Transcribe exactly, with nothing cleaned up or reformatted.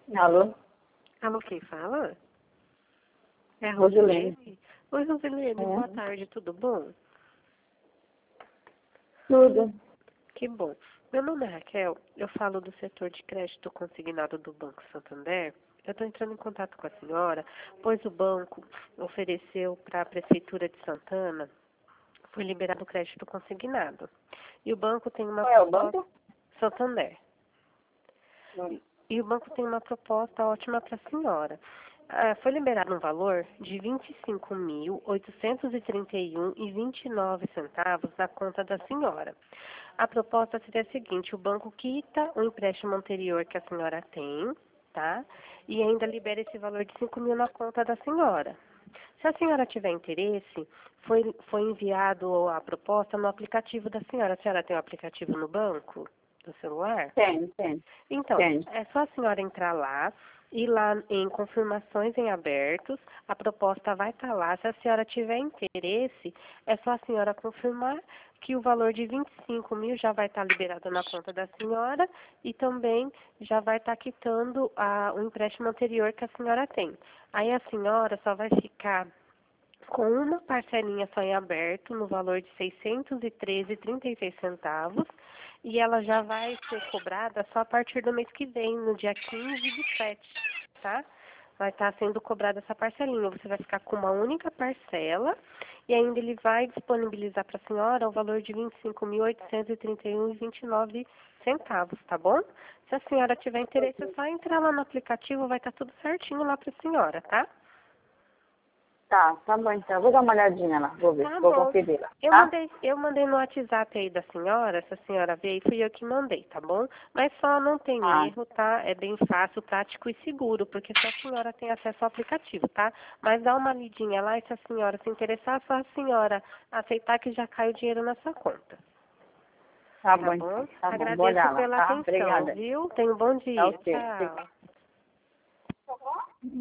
Alô? Alô, quem fala? É a Rosilene. Rosilene? Oi, Rosilene, É. boa tarde, tudo bom? Tudo. Que bom. Meu nome é Raquel, eu falo do setor de crédito consignado do Banco Santander. Eu estou entrando em contato com a senhora, pois o banco ofereceu para a Prefeitura de Santana, foi liberado o crédito consignado. E o banco tem uma Qual é o proposta... banco? Santander. Hum. E o banco tem uma proposta ótima para a senhora. Ah, foi liberado um valor de vinte e cinco mil, oitocentos e trinta e um reais e vinte e nove centavos na conta da senhora. A proposta seria a seguinte: o banco quita o empréstimo anterior que a senhora tem, tá? E ainda libera esse valor de cinco mil na conta da senhora. Se a senhora tiver interesse, foi, foi enviado a proposta no aplicativo da senhora. A senhora tem o aplicativo no banco, do celular? Tem, tem. Então, Tem. é só a senhora entrar lá, ir lá em confirmações em abertos, a proposta vai estar lá. Se a senhora tiver interesse, é só a senhora confirmar que o valor de vinte e cinco mil já vai estar liberado na conta da senhora e também já vai estar quitando a, o empréstimo anterior que a senhora tem. Aí a senhora só vai ficar com uma parcelinha só em aberto, no valor de seiscentos e treze reais e trinta e seis centavos, e ela já vai ser cobrada só a partir do mês que vem, no dia quinze do sete, tá? Vai estar sendo cobrada essa parcelinha. Você vai ficar com uma única parcela e ainda ele vai disponibilizar para a senhora o valor de vinte e cinco mil, oitocentos e trinta e um reais e vinte e nove centavos, tá bom? Se a senhora tiver interesse, é só entrar lá no aplicativo, vai estar tudo certinho lá para a senhora, tá? Tá, tá bom então. Vou dar uma olhadinha lá. Vou ver. Tá Vou bom. conferir lá, Eu tá? mandei, eu mandei no WhatsApp aí da senhora, se a senhora veio, fui eu que mandei, tá bom? Mas só não tem Ah, erro, tá? É bem fácil, prático e seguro, porque só a senhora tem acesso ao aplicativo, tá? Mas dá uma lidinha lá e se a senhora se interessar, só a senhora aceitar que já cai o dinheiro na sua conta. tá Tá bom bom? então. Tá bom. Vou Agradeço olhar lá, pela tá? atenção, Obrigada. viu? Tenha um bom Tá dia. ok. Obrigada. Tchau.